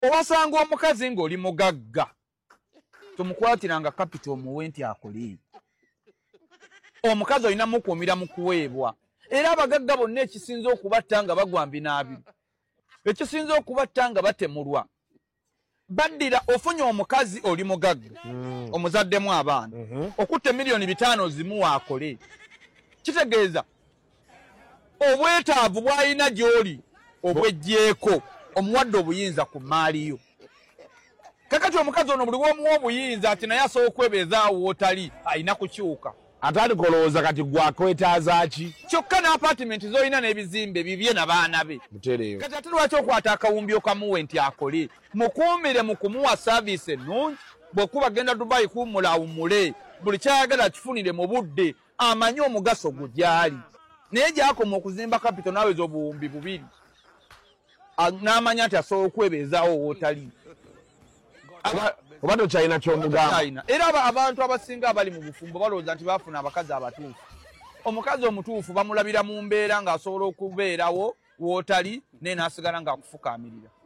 owasanga omukazi ng'oli mugagga tomukwatiranga capital muwe nti akole. Omukazi olina mukuumira mu kuweebwa. Era abagagga bonna ekisinza okubatta nga bagwa mbinaabiri, ekisinza okubatta nga batemulwa, baddira ofunye omukazi oli mugagga omuzaddemu abaana okutte milioni 5 zimuwa akole. Kitegeeza obwetaavu bw'alina gy'oli obwejjeeko omuwadde obuyinza ku maaliyo. Kakati omukazi ono buli w'omuwa obuyinza ati naye asobola okwebeezaawo w'otali alina kukyuka. Atali kolowooza kati gwakwetaaza ki? Kyokka n'apatimenti z'olina n'ebizimbe bibye n'abaana be. Mutereeyo. Kati ate lwaki okwata akawumbi okamuwe nti akole? Mukuumire mu kumuwa saaviisi ennungi. Bw'okuba genda Dubai kuwummula awummule, buli kyayagala kifunire mu budde, amanye omugaso gwe gy'ali. Naye gy'akoma okuzimba kapito n'aweza obuwumbi 2 n'amanya nti asobola okwebeezaawo w'otali. Oba tokyalina ky'omugamba. Era abantu abasinga abali mu bufumbo balowooza nti baafuna abakazi abatuufu. Omukazi omutuufu bamulabira mu mbeera ng'asobola okubeerawo w'otali naye n'asigala ng'akufukaamirira.